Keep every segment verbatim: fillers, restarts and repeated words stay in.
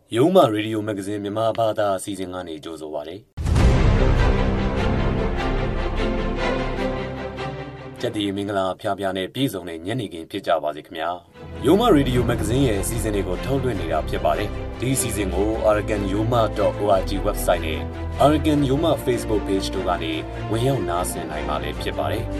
Yoma Radio Magazine မြန်မာဘာသာအစီအစဉ်ကနေကြိုဆိုပါရစေ။ကြက်တီမင်္ဂလာဖျားဖျားနဲ့ပြည်စုံတဲ့ညနေခင်းဖြစ်ကြပါစေခင်ဗျာ။ Yoma Radio Magazine ရဲ့အစီအစဉ်တွေကိုထုတ်လွှင့်နေတာဖြစ်ပါတယ်။ဒီအစီအစဉ်ကို arakan yoma dot org website နဲ့ Arakan Yoma Facebook page တို့ကနေဝင်ရောက်နားဆင်နိုင်ပါလေဖြစ်ပါတယ်။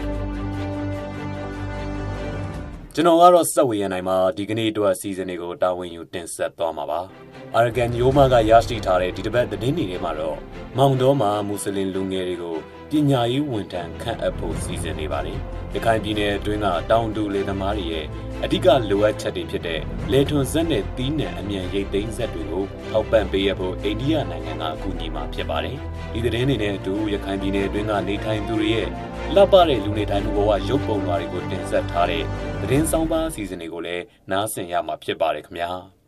ကျွန်တော်ကတော့စက်ဝေရနိုင်မှာဒီကနေ့အတွက်အစီအစဉ်တွေကိုတာဝန်ယူတင်ဆက်သွားမှာပါ။ Arakan Yoma ကရရှိထားတဲ့ဒီတစ်ပတ်သတင်းတွေထဲမှာတော့မောင်တော်မှာမွတ်စလင်လူငယ်တွေကိုပညာရေးဝန်ထမ်းခန့်အပ်ဖို့စီစဉ်နေပါတယ်။ရခိုင်ပြည်နယ်အတွင်းကတောင်တူလေသမားတွေရဲ့အဓိကလိုအပ်ချက်တွေဖြစ်တဲ့လေထွန်စက်နဲ့တီးနှံအမြန်ရိတ်သိမ်းစက်တွေကိုထောက်ပံ့ပေးရဖို့အိန္ဒိယနိုင်ငံကအကူအညီမှာဖြစ်ပါတယ်။ဒီသတင်းတွေနဲ့အတူရခိုင်ပြည်နယ်အတွင်းကနေထိုင်သူတွေရဲ့လှပတဲ့လူနေထိုင်မှုဘဝရုပ်ပုံလွှာတွေကိုတင်ဆက်ထားတဲ့သတင်းဆောင်ပါအစီအစဉ်တွေကိုလည်းနားဆင်ရမှာဖြစ်ပါတယ်ခင်ဗျာ။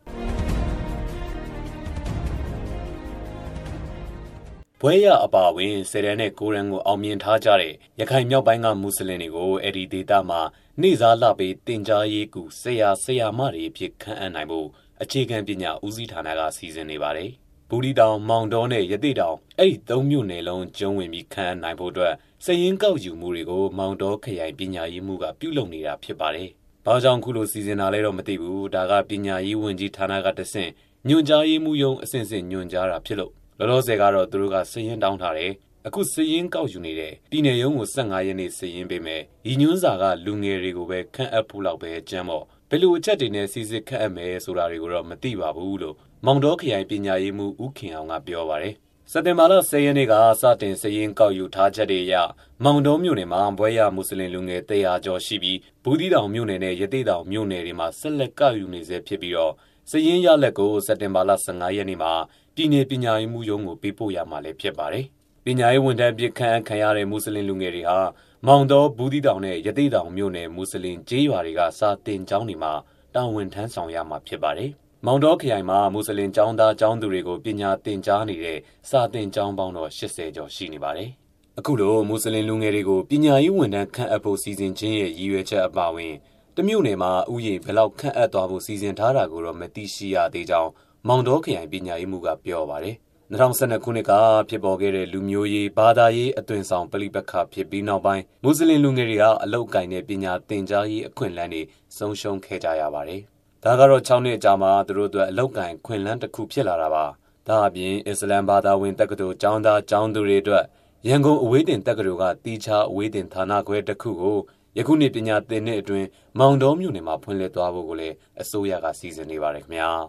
ဘွဲရအပါဝင်ဆယ်ရန်နဲ့ကိုရန်ကိုအောင်မြင်ထားကြတဲ့ရခိုင်မြောက်ပိုင်းကမွတ်စလင်တွေကိုအဲ့ဒီဒေသမှာနေစားလှပေးတင်ကြားရေးကူဆရာဆရာမတွေဖြစ်ခန့်အပ်နိုင်ဖို့အခြေခံပညာဦးစီးဌာနကစီစဉ်နေပါတယ်။ဘူဒီတောင်မောင်တော်နဲ့ရသေတောင်အဲ့ဒီသုံးမြို့နယ်လုံးကျုံးဝင်ပြီးခန့်အပ်နိုင်ဖို့အတွက်စည်ရင်းကောက်ယူမှုတွေကိုမောင်တော်ခရိုင်ပညာရေးမှုကပြုလုပ်နေတာဖြစ်ပါတယ်။ဘာကြောင့်ခုလိုစီစဉ်တာလဲတော့မသိဘူး။ဒါကပညာရေးဝန်ကြီးဌာနကတဆင့်ညွှန်ကြားရေးမှုယုံအဆင့်ဆင့်ညွှန်ကြားတာဖြစ်လို့လောလောဆယ်ကတော့သူတို့ကစည်ရင်းတောင်းထားတယ်။အခုစည်ရင်းကောက်ယူနေတဲ့ပြည်နယ်ရုံးကို၁၅ရက်နေ့စည်ရင်းပေးမယ်။ဤညွှန်းစာကလူငယ်တွေကိုပဲခန့်အပ်ဖို့လောက်ပဲကြမ်းပေါ့။ဘယ်လိုအချက်တွေနဲ့စီစစ်ခန့်အပ်မယ်ဆိုတာတွေကိုတော့မသိပါဘူးလို့မောင်တော်ခရိုင်ပညာရေးမှုဦးခင်အောင်ကပြောပါတယ်။စက်တင်ဘာလ၁၀ရက်နေ့ကစတင်စည်ရင်းကောက်ယူထားချက်တွေအရမောင်တော်မြို့နယ်မှာဘွဲရမွတ်စလင်လူငယ်တရာကျော်ရှိပြီးဘူးသီးတောင်မြို့နယ်နဲ့ရသေတောင်မြို့နယ်တွေမှာဆက်လက်ကောက်ယူနေဆဲဖြစ်ပြီးတော့စည်ရင်းရလက်ကိုစက်တင်ဘာလ၁၅ရက်နေ့မှာပြည်내ပညာရေးမှုရုံးကိုပေးပို့ရမှာလည်းဖြစ်ပါတယ်။ပညာရေးဝန်ထမ်းပြခန့်ခံရတဲ့မွတ်စလင်လူငယ်တွေဟာမောင်တော်ဘူးသီးတောင်နဲ့ရသေတောင်မြို့နယ်မွတ်စလင်ကျေးရွာတွေကစာတင်ကျောင်းတွေမှာတာဝန်ထမ်းဆောင်ရမှာဖြစ်ပါတယ်။မောင်တော်ခရိုင်မှာမွတ်စလင်ကျောင်းသားကျောင်းသူတွေကိုပညာသင်ကြားနေတဲ့စာသင်ကျောင်းပေါင်းတော့၈၀ကျော်ရှိနေပါတယ်။အခုလိုမွတ်စလင်လူငယ်တွေကိုပညာရေးဝန်ထမ်းခန့်အပ်ဖို့စီစဉ်ခြင်းရဲ့ရည်ရွယ်ချက်အပါအဝင်တမြို့နယ်မှာဥယျာဉ်ဘယ်လောက်ခန့်အပ်သွားဖို့စီစဉ်ထားတာကိုတော့မသိရှိရသေးကြောင်းမောင်တော်ခရိုင်ပညာရေးမှုကပြောပါတယ်။၂၀၁၂ခုနှစ်ကဖြစ်ပေါ်ခဲ့တဲ့လူမျိုးရေးဘာသာရေးအသွင်ဆောင်ပဋိပက္ခဖြစ်ပြီးနောက်ပိုင်းမွတ်စလင်လူငယ်တွေကအလောက်ကိုင်းတဲ့ပညာသင်ကြားရေးအခွင့်အလမ်းတွေဆုံးရှုံးခဲ့ကြရပါတယ်။ဒါကတော့၆နှစ်ကြာမှသူတို့အတွက်အလောက်ကိုင်းခွင့်လန်းတစ်ခုဖြစ်လာတာပါ။ဒါအပြင်အစ္စလမ်ဘာသာဝင်တက္ကသိုလ်ကျောင်းသားကျောင်းသူတွေအတွက်ရန်ကုန်အဝေးတင်တက္ကသိုလ်ကတီချာအဝေးတင်ဌာနခွဲတစ်ခုကိုယခုနှစ်ပညာသင်နှစ်အတွင်းမောင်တော်မြို့နယ်မှာဖွင့်လှစ်သွားဖို့ကိုလည်းအစိုးရကစီစဉ်နေပါတယ်ခင်ဗျာ။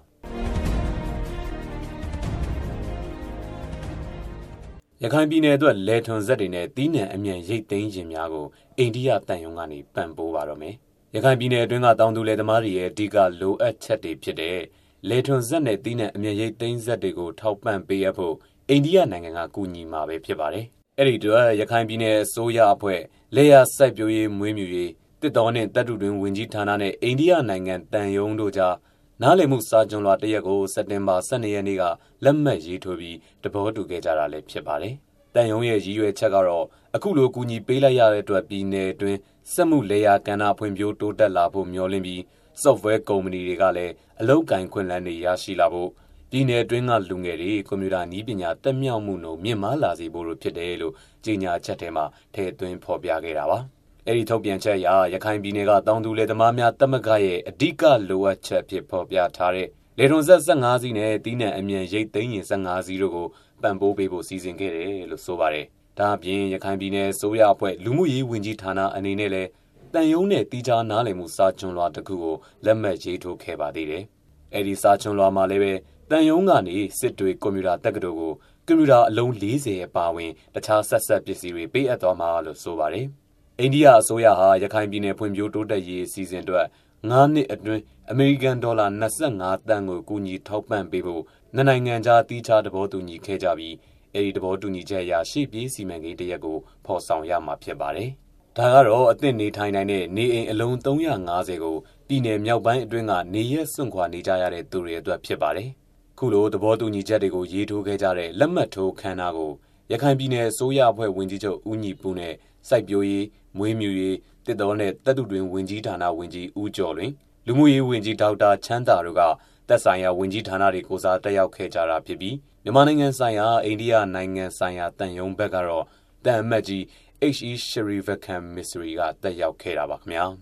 ရခိုင်ပြည်နယ်အတွက်လေထွန်စက်တွေနဲ့တီးနှံအမြန်ရိတ်သိမ်းခြင်းများကိုအိန္ဒိယတန်ယုံကနေပံ့ပိုးပါတော့မယ်။ရခိုင်ပြည်နယ်အတွင်းကတောင်သူလယ်သမားတွေရဲ့အဓိကလိုအပ်ချက်တွေဖြစ်တဲ့လေထွန်စက်နဲ့တီးနှံအမြန်ရိတ်သိမ်းစက်တွေကိုထောက်ပံ့ပေးရဖို့အိန္ဒိယနိုင်ငံကကူညီမှာပဲဖြစ်ပါတယ်။အဲ့ဒီတော့ရခိုင်ပြည်နယ်အစိုးရအဖွဲ့လေယာစိုက်ပျိုးရေးမွေးမြူရေးတစ်တော်နဲ့တပ်တူတွင်ဝင်ကြီးဌာနနဲ့အိန္ဒိယနိုင်ငံတန်ယုံတို့ကြားနားလည်မှုစာချုပ်လွှာတရက်ကိုစက်တင်ဘာ၁၂ရက်နေ့ကလက်မှတ်ရေးထိုးပြီးတဘောတူခဲ့ကြတာလည်းဖြစ်ပါတယ်။တန်ယုံရဲ့ရည်ရွယ်ချက်ကတော့အခုလိုကူညီပေးလိုက်ရတဲ့အတွက်ပြည်내အတွင်းစက်မှုလေယာကဏ္ဍဖွံ့ဖြိုးတိုးတက်လာဖို့မျှော်လင့်ပြီး software ကုမ္ပဏီတွေကလည်းအလုပ်ကိုင်ခွင့်လန်းတွေရရှိလာဖို့ပြည်내အတွင်းကလူငယ်တွေကွန်ပျူတာနည်းပညာတက်မြောက်မှုနှုန်းမြင့်မားလာစေဖို့လိုဖြစ်တယ်လို့ကြေညာချက်ထဲမှာထည့်သွင်းဖော်ပြခဲ့တာပါ။အဲ့ဒီထုတ်ပြန်ချက်အရရခိုင်ပြည်နယ်ကတောင်သူလယ်သမားများတမကရဲ့အဓိကလိုအပ်ချက်ဖြစ်ဖော်ပြထားတဲ့လေထွန်စက်၁၅စီးနဲ့တီးနှံအမြန်ရိတ်သိမ်းရင်၁၅စီးတို့ကိုပံ့ပိုးပေးဖို့စီစဉ်ခဲ့တယ်လို့ဆိုပါတယ်။ဒါအပြင်ရခိုင်ပြည်နယ်စိုးရအဖွဲ့လူမှုရေးဝန်ကြီးဌာနအနေနဲ့လည်းတန်ယုံနဲ့တီးခြားနားလည်မှုစာချုပ်လွှာတစ်ခုကိုလက်မှတ်ရေးထိုးခဲ့ပါသေးတယ်။အဲ့ဒီစာချုပ်လွှာမှာလည်းပဲတန်ယုံကနေစစ်တွေကွန်ပျူတာတက္ကသိုလ်ကိုကွန်ပျူတာအလုံး၄၀အပါအဝင်တခြားဆက်ဆက်ပစ္စည်းတွေပေးအပ်သွားမှာလို့ဆိုပါတယ်။အိန္ဒိယအစိုးရဟာရခိုင်ပြည်နယ်ဖွံ့ဖြိုးတိုးတက်ရေးအစီအစဉ်အတွက်၅နှစ်အတွင်းအမေရိကန်ဒေါ်လာ၂၅တန်းကိုကူညီထောက်ပံ့ပေးဖို့နှစ်နိုင်ငံကြားတီးခြားသဘောတူညီခဲ့ကြပြီးအဲဒီသဘောတူညီချက်အရရှေ့ပြေးစီမံကိန်းတစ်ရပ်ကိုဖော်ဆောင်ရမှာဖြစ်ပါတယ်။ဒါကတော့အသင့်နေထိုင်နိုင်တဲ့နေအိမ်အလုံး၃၅၀ကိုပြည်내မြောက်ပိုင်းအတွင်းကနေရက်စွန့်ခွာနေကြရတဲ့သူတွေအတွက်ဖြစ်ပါတယ်။ခုလိုသဘောတူညီချက်တွေကိုရေးထိုးခဲ့ကြတဲ့လက်မှတ်ထိုးခန်းနာကိုရခိုင်ပြည်နယ်အစိုးရအဖွဲ့ဝန်ကြီးချုပ်ဦးညီပူနဲ့စိုက်ပျိုးရေးမွေးမြူရေးတစ်တော်နဲ့တပ်တူတွင်ဝင်ကြီးဌာနဝင်ကြီးဦးကျော်လွင်လူမှုရေးဝန်ကြီးဒေါက်တာချမ်းသာတို့ကသက်ဆိုင်ရာဝန်ကြီးဌာနတွေကိုစားတက်ရောက်ခဲ့ကြတာဖြစ်ပြီးမြန်မာနိုင်ငံဆိုင်ရာအိန္ဒိယနိုင်ငံဆိုင်ရာတန်ယုံဘက်ကတော့တန်အမတ်ကြီး H E Shrivakant Misri ကတက်ရောက်ခဲ့တာပါခင်ဗျာ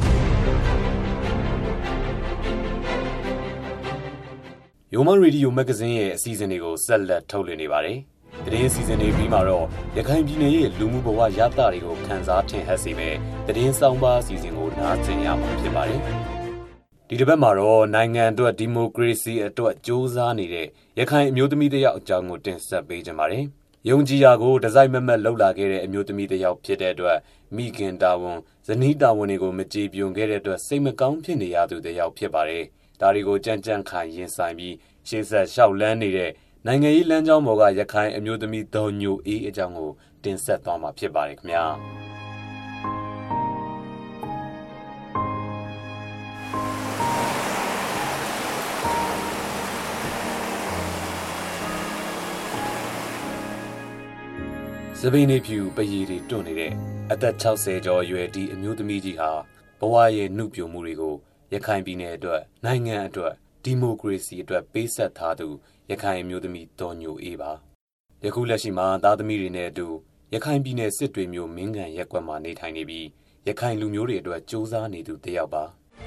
ရိုမန်ရေဒီယိုမဂ္ဂဇင်းရဲ့အစီအစဉ်တွေကိုဆက်လက်ထုတ်လွှင့်နေပါတယ်။သတင်းအစီအစဉ်တွေပြီးမှတော့ရခိုင်ပြည်နယ်ရဲ့လူမှုဘဝရသတွေကိုခန်းစားထင်ဟပ်စေမယ့်သတင်းဆောင်ပါအစီအစဉ်ကိုနားဆင်ရမှာဖြစ်ပါတယ်။ဒီတစ်ပတ်မှာတော့နိုင်ငံအတွက်ဒီမိုကရေစီအတွက်ကြိုးစားနေတဲ့ရခိုင်အမျိုးသမီးတစ်ယောက်အကြောင်းကိုတင်ဆက်ပေးကြပါမယ်။ယုံကြည်ရာကိုဒီဇိုင်းမက်မက်လှုပ်လာခဲ့တဲ့အမျိုးသမီးတစ်ယောက်ဖြစ်တဲ့အတွက်မိခင်တာဝန်ဇနီးတာဝန်တွေကိုမကြေပွန်ခဲ့တဲ့အတွက်စိတ်မကောင်းဖြစ်နေရသူတစ်ယောက်ဖြစ်ပါတယ်။ဒါတွေကိုကြမ်းကြမ်းခံရင်ဆိုင်ပြီးရှေ့ဆက်လျှောက်လန်းနေတဲ့နိုင်ငံရေးလမ်းကြောင်းပေါ်ကရခိုင်အမျိုးသမီးဒေါ်ညိုအေးအကြောင်းကိုတင်ဆက်သွားမှာဖြစ်ပါတယ်ခင်ဗျာစပိန်နေဖြူပရီတွေတွန့်နေတဲ့အသက်၆၀ကျော်အရွယ်ဒီအမျိုးသမီးကြီးဟာဘဝရဲ့နှုတ်ပြမှုတွေကိုရခိုင်ပြည်နယ်အတွက်နိုင်ငံအတွက်ဒီမိုကရေစီအတွက်ပေးဆက်ထားသူရခိုင်အမျိုးသမီးဒေါ်ညိုအေးပါယခုလက်ရှိမှာသားသမီးတွေနဲ့အတူရခိုင်ပြည်နယ်စစ်တွေမျိုးမင်းကန်ရက်ကွက်မှာနေထိုင်နေပြီးရခိုင်လူမျိုးတွေအတွက်စူးစမ်းနေသူတယောက်ပါ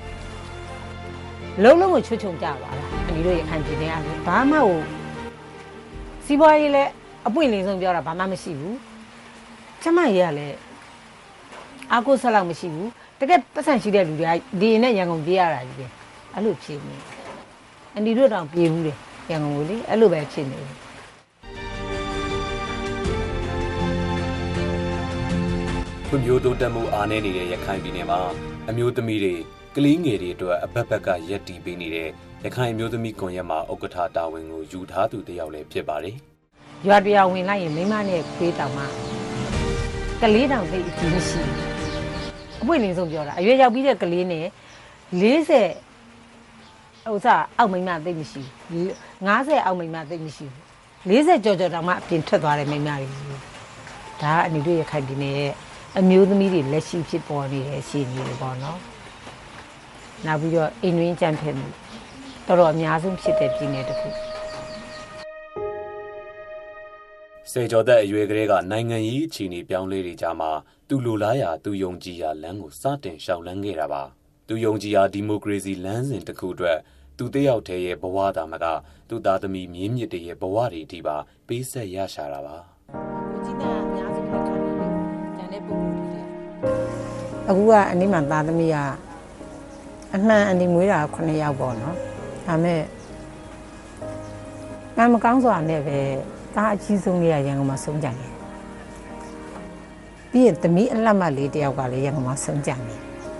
လုံးလုံးကိုချွတ်ချုံကြပါလားအနီတို့ရခိုင်ပြည်နယ်ကဘာမှကိုစီးပွားရေးလည်းအပွင့်လင်းဆုံးပြောတာဘာမှမရှိဘူးကျမကြီးကလည်းအာကိုဆက်လောက်မရှိဘူးတကယ်ပတ်စံရှိတဲ့လူတွေကဒီနဲ့ရန်ကုန်ပြေးရတာကြီးပဲအဲ့လိုဖြစ်နေအနီတို့တောင်ပြေးဘူးတယ်ရန်ကုန်ကိုလေအဲ့လိုပဲဖြစ်နေတယ်ဖွံ့ဖြိုးတိုးတက်မှုအားနည်းနေတဲ့ရခိုင်ပြည်နယ်မှာအမျိုးသမီးတွေကလေးငယ်တွေအတွက်အဘက်ဘက်ကရက်တီပေးနေတဲ့ရခိုင်အမျိုးသမီးကွန်ရက်မှာဥက္ကဋ္ဌတာဝန်ကိုယူထားသူတယောက်လည်းဖြစ်ပါတယ်ရွာတရားဝင်လိုက်ရင်မိမနဲ့ဖေးတောင်မှကလေးတောင်သိအကြီးမရှိအပွင့်လင်းဆုံးပြောတာအရွယ်ရောက်ပြီးတဲ့ကလေးနဲ့၄၀ဥစားအောက်မိမသိမရှိဘူး၅၀အောက်မိမသိမရှိဘူး၄၀ကြော်ကြော်တောင်မှအပြင်ထွက်သွားတယ်မိမတွေဒါကအနီတို့ရခိုင်ပြည်နယ်ရဲ့အမျိုးသမီးတွေလက်ရှိဖြစ်ပေါ်နေတဲ့အခြေအနေတွေပေါ့နော်နောက်ပြီးတော့အိမ်တွင်းကြမ်းဖက်မှုတော်တော်အများဆုံးဖြစ်တဲ့ပြည်နယ်တစ်ခုစေကျော်သက်အရွယ်ကလေးကနိုင်ငံရေးအခြေအနေပြောင်းလဲတွေကြားမှာသူလိုလားရာသူယုံကြည်ရာလမ်းကိုစတင်ရှောင်လန်းခဲ့တာပါသူယုံကြည်ရာဒီမိုကရေစီလမ်းစဉ်တစ်ခုအတွက်သူတယောက်တည်းရဲ့ဘဝတာမကသူသားသမီးမြင်းမြစ်တွေရဲ့ဘဝတွေအထိပါပေးဆက်ရရှာတာပါအခုကအနည်းမှသားသမီးကအမှန်အနီမွေးတာခုနှစ်ယောက်ပေါ့နော်ဒါမဲ့ငါမကောင်းစွာနဲ့ပဲသားအကြီးဆုံးလေးကရန်ကုန်မှာဆုံးကြတယ်ပြီးရင်သမီးအလှမလေးတယောက်ကလည်းရန်ကုန်မှာဆုံးကြတယ်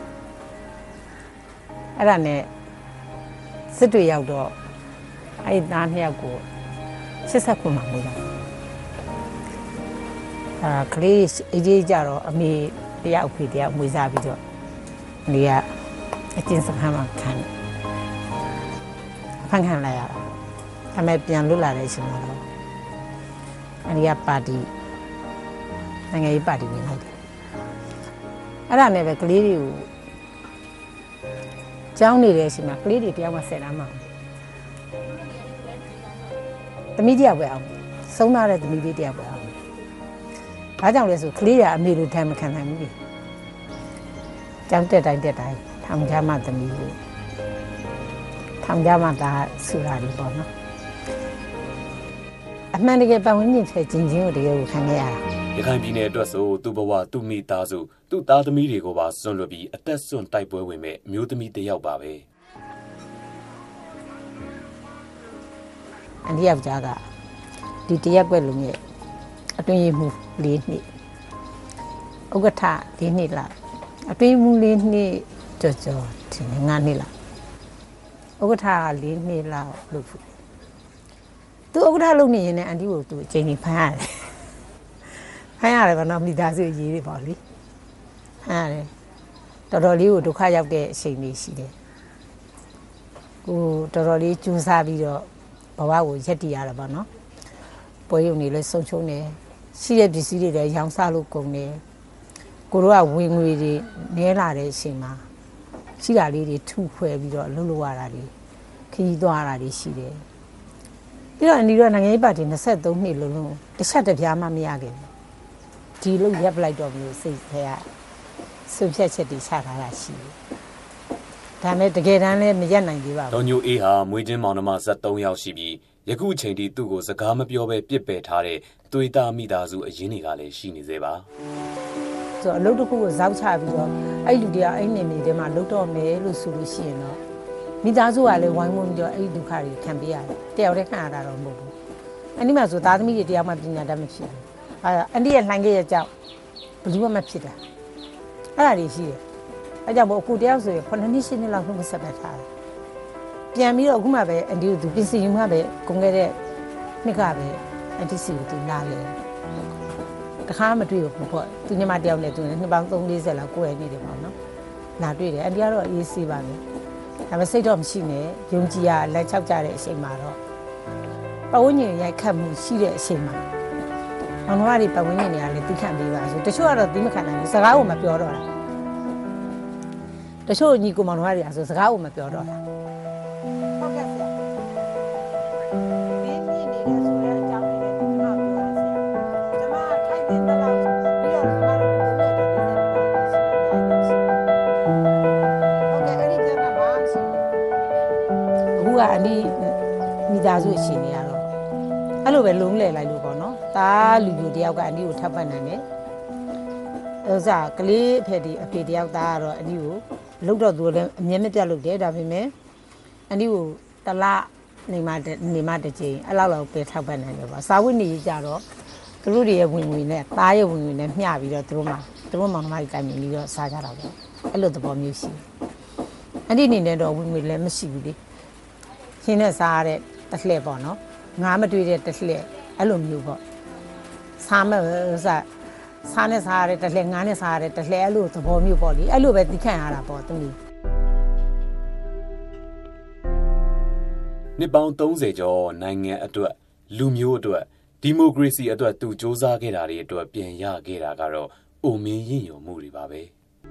အဲ့ဒါနဲ့စစ်တွေရောက်တော့အဲ့ဒီသားနှစ်ယောက်ကိုရှစ်ဆက်ခုမှမွေးတာအာကလေးအကြီးကြတော့အမေတယောက်ဖေတယောက်မွေးစားပြီးတော့နေကအကျဉ်းစခန်းမှာခံဖန်ခံလိုက်ရတာအမေပြန်လွတ်လာတဲ့အချိန်မှာတော့အရိယာပါတီနိုင်ငံရေးပါတီဝင်လိုက်တယ်အဲ့ဒါနဲ့ပဲကလေးတွေကိုကျောင်းနေတဲ့အချိန်မှာကလေးတွေတယောက်မှဆယ်တန်းမှာသမီးတယောက်ပဲအောင်ဆုံးသားတဲ့သမီးလေးတယောက်ပဲအောင်ဘာကြောင့်လဲဆိုကလေးကအမေလိုထမ်းမခံနိုင်ဘူးလေကျောင်းတက်တိုင်းတက်တိုင်းထောင်ကြမှသမီးလို့ထောင်ကြမှဒါဆူတာတွေပေါ့နော်အမှန်တကယ်ပတ်ဝန်းကျင်ထဲကျင်ချင်းကိုတကယ်ကိုခံခဲ့ရတာရခိုင်ပြည်နယ်အတွက်ဆိုသူ့ဘဝသူ့မိသားစုသူ့သားသမီးတွေကိုပါစွန့်လွတ်ပြီးအသက်စွန့်တိုက်ပွဲဝင်မဲ့အမျိုးသမီးတစ်ယောက်ပါပဲအန်ဒီယောက်ျားကဒီတရက်ွက်လုံးရဲ့အတွင်းရေးမှုလေးနှစ်ဥက္ကဋ္ဌလေးနှစ်လားအတွင်းမှုလေးနှစ်ကြော်ကြော်ဒီငါးနှစ်လားဥက္ကဋ္ဌကလေးနှစ်လားလို့သူဥက္ကဋ္ဌလုပ်နေရင်လည်းအန်ဒီကိုသူအချိန်ကြီးဖမ်းရတယ်ဖမ်းရတယ်ဘာလို့မိသားစုရေးတွေပေါ့လေဖမ်းရတယ်တော်တော်လေးကိုဒုက္ခရောက်တဲ့အချိန်လေးရှိတယ်ကိုတော်တော်လေးကြိုးစားပြီးတော့ဘဝကိုရက်တည်ရတာပေါ့နော်ပွဲရုံနေလဲဆုံးချုံနေရှိတဲ့ပစ္စည်းတွေလည်းရောင်းစားလို့ကုန်တယ်ကိုတို့ကဝင်ငွေတွေနဲလာတဲ့အချိန်မှာရှိတာလေးတွေထုခွဲပြီးတော့လှုပ်လှုပ်ရတာလေးခခီးသွားတာတွေရှိတယ်ပြီးတော့အန်ဒီတို့နိုင်ငံရေးပါတီ၂၃နှစ်လုံးလုံးတစ်ချက်တစ်ပြားမှမရခဲ့ဘူးဒီလို့ရပ်ပလိုက်တော့မျိုးစိတ်ထဲကဆွဖြတ်ချက်တွေချထားတာရှိတယ်ဒါမဲ့တကယ်တမ်းလည်းမရက်နိုင်သေးပါဘူးဒေါ်ညိုအေးဟာမွေးချင်းမောင်နှမဇက်၃ယောက်ရှိပြီးယခုအချိန်ထိသူ့ကိုစကားမပြောဘဲပြစ်ပယ်ထားတဲ့သွေးသားမိသားစုအရင်းတွေကလည်းရှိနေသေးပါဆိုတော့အလုပ်တစ်ခုကိုဇောက်ချပြီးတော့အဲ့လူတွေကအဲ့နေနေထဲမှာလုပ်တော့မယ်လို့ဆိုလို့ရှိရင်တော့မိသားစုကလည်းဝိုင်းဝန်းပြီးတော့အဲ့ဒီဒုက္ခတွေခံပေးရတယ်တယောက်တည်းခံရတာတော့မဟုတ်ဘူးအဲ့ဒီမှာဆိုသားသမီးတွေတယောက်မှပညာတတ်မဖြစ်ဘူးအဲ့အန်ဒီရဲ့လှိုင်းခဲ့ရဲ့ကြောင့်ဘယ်သူမှမဖြစ်တာအဲ့ဒါတွေရှိတယ်အဲ့ကြောင့်မို့အခုတယောက်ဆိုရင်ခုနှစ်နှစ်ရှစ်နှစ်လောက်နှုတ်ဆက်ပတ်ထားတယ်ပြန်ပြီးတော့အခုမှပဲအန်ဒီကိုသူပြင်ဆင်မှပဲကုန်ခဲ့တဲ့နှစ်ကပဲအန်တီစီကိုသူလာလေတခါမတွေ့ဘူးပေါ့သူညီမတယောက်နဲ့သူနှစ်ပေါင်း၃၄၀လောက်ကိုယ်ရနေတယ်ပေါ့နော်လာတွေ့တယ်အန်တီကတော့အေးဆေးပါပဲဒါပေမဲ့စိတ်တော့မရှိနဲ့ယုံကြည်ရလက်ချောက်ကြတဲ့အချိန်မှာတော့ပဝန်းကျင်ရိုက်ခတ်မှုရှိတဲ့အချိန်မှာမောင်နှမတွေပဝန်းကျင်တွေကလည်းသိခံပေးပါဆိုတချို့ကတော့သိမခံနိုင်ဘူးစကားကိုမပြောတော့တာတချို့ညီကိုမောင်နှမတွေကဆိုစကားကိုမပြောတော့တာဟုတ်ကဲ့ဆရာဒီနေ့နေတဲ့ဆိုတဲ့အကြောင်းလေးတွေကျွန်တော်ပြောရဆရာကျွန်မထိုက်တဲ့လောက်ပြီးတော့ကျွန်တော်တို့ဘယ်လိုလုပ်လဲဒီနေ့ဟုတ်ကဲ့အဲ့ဒီပြန်မှာမရှိအခုကအနီးမိသားစုရှင်တွေကတော့အဲ့လိုပဲလုံးလဲလိုက်လို့ပေါ့နော်ဒါလူလူတယောက်ကအနီးကိုထပ်ပတ်နိုင်တယ်ဥစားကလေးအဖေဒီအဖေတယောက်သားကတော့အနီးကိုလုတ်တော့သူလည်းအမြဲမပြတ်လုတ်တယ်ဒါပေမဲ့အနီးကိုတလနေမနေမတစ်ချိန်အဲ့လောက်လောက်ပဲထောက်ပတ်နိုင်တယ်ပေါ့စာဝတ်နေကြတော့သူတို့တွေရဲ့ဝင်ဝင်နဲ့သားရဲ့ဝင်ဝင်နဲ့မျှပြီးတော့သူတို့မှသူတို့မောင်နှမကြီးကိုင်မြင်ပြီးတော့စားကြတာပေါ့အဲ့လိုသဘောမျိုးရှိအဲ့ဒီအနေနဲ့တော့ဝင်ဝင်လည်းမရှိဘူးလေရှင်းနဲ့စားရတဲ့တစ်လှည့်ပေါ့နော်ငါးမတွေ့တဲ့တစ်လှည့်အဲ့လိုမျိုးပေါ့စားမဲ့ဥစားစားနဲ့စားရတဲ့တစ်လှည့်ငါးနဲ့စားရတဲ့တစ်လှည့်အဲ့လိုသဘောမျိုးပေါ့လေအဲ့လိုပဲသိခံရတာပေါ့သူတို့နှစ်ပေါင်း၃၀ကျော်နိုင်ငံအတွက်လူမျိုးအတွက်ဒီမိုကရေစီအတွက်သူစ조사ခဲ့တာတွေအတွက်ပြန်ရခဲ့တာကတော့အိုမင်းရင်ယုံမှုတွေပါပဲ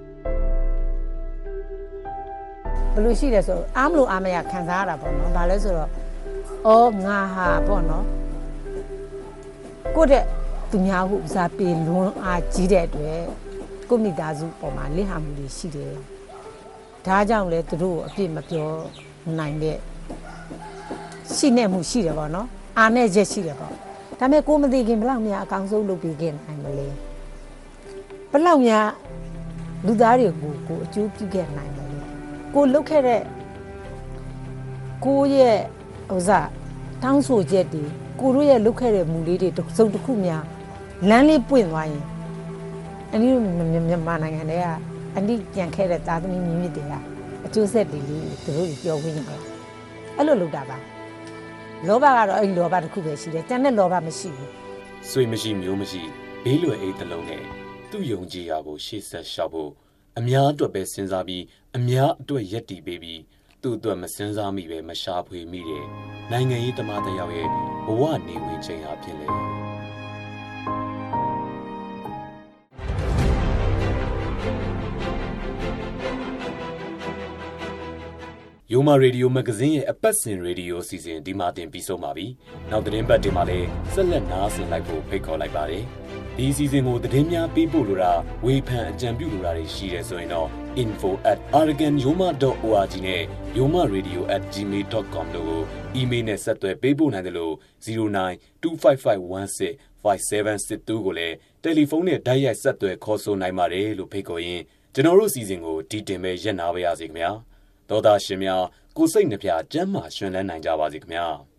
ဘယ်လိုရှိလဲဆိုအားမလို့အားမရခံစားရတာပေါ့နော်ဒါလဲဆိုတော့အော်ငါဟာပေါ့နော်ကိုတဲ့သူများဟုစားပေလွန်းအားကြီးတဲ့အတွက်ကိုမိသားစုပေါ်မှာလစ်ဟာမှုတွေရှိတယ်ဒါကြောင့်လဲသူတို့အပြစ်မပြောနိုင်တဲ့ရှိနေမှုရှိတယ်ပေါ့နော်အားနဲ့ချက်ရှိတယ်ပေါ့ဒါပေမဲ့ကိုမသိခင်ဘလောက်များအကောင်းဆုံးလုပ်ပြီးခဲ့နိုင်မလဲဘလောက်များလူသားတွေကိုကိုအကျိုးပြုခဲ့နိုင်မလဲကိုလုပ်ခဲ့တဲ့ကိုရဲ့ဥစားတောင်းဆိုချက်တွေကိုတို့ရဲ့လုပ်ခဲ့တဲ့မူလေးတွေစုံတစ်ခုများလမ်းလေးပွင့်သွားရင်အနည်းမြန်မာနိုင်ငံတွေကအနည်းပြန်ခဲ့တဲ့သားသမီးမြင့်မြင့်တွေကအကျိုးဆက်တွေလေးသူတို့ပြောခွင့်ရတယ်အဲ့လိုလုပ်တာပါလောဘကတော့အဲ့ဒီလောဘတစ်ခုပဲရှိတယ်ကျန်တဲ့လောဘမရှိဘူးဆွေမရှိမျိုးမရှိဘေးလွယ်အိတ်တစ်လုံးနဲ့သူ့ယုံကြည်ရာကိုရှေ့ဆက်လျှောက်ဖို့အများအတွက်ပဲစဉ်းစားပြီးအများအတွက်ယက်တီပေးပြီးသူ့အတွက်မစဉ်းစားမိပဲမရှာဖွေမိတဲ့နိုင်ငံရေးသမားတစ်ယောက်ရဲ့ဘဝနေဝင်ချိန်အဖြစ်လေယိုမာရေဒီယိုမဂ္ဂဇင်းရဲ့အပတ်စဉ်ရေဒီယိုအစီအစဉ်ဒီမှာတင်ပြီးဆုံးပါပြီ။နောက်သတင်းပတ်တင်မှာလည်းဆက်လက်နားဆင်လိုက်ဖို့ဖိတ်ခေါ်လိုက်ပါတယ်။ဒီအစီအစဉ်ကိုသတင်းများပေးပို့လိုတာဝေဖန်အကြံပြုလိုတာတွေရှိတယ်ဆိုရင်တော့ info at aragan yoma dot org နဲ့ yoma radio at gmail dot com တို့ကိုအီးမေးလ်နဲ့ဆက်သွယ်ပေးပို့နိုင်တယ်လို့zero nine two five five one six five seven six twoကိုလည်းတယ်လီဖုန်းနဲ့တိုက်ရိုက်ဆက်သွယ်ခေါ်ဆိုနိုင်ပါတယ်လို့ဖိတ်ခေါ်ရင်းကျွန်တော်တို့အစီအစဉ်ကိုဒီတင်ပဲရပ်နာပါရစေခင်ဗျာ။သောသားရှင်များကိုစိတ်နှပြကျမ်းမာရှင်လန်းနိုင်ကြပါစေခင်ဗျာ။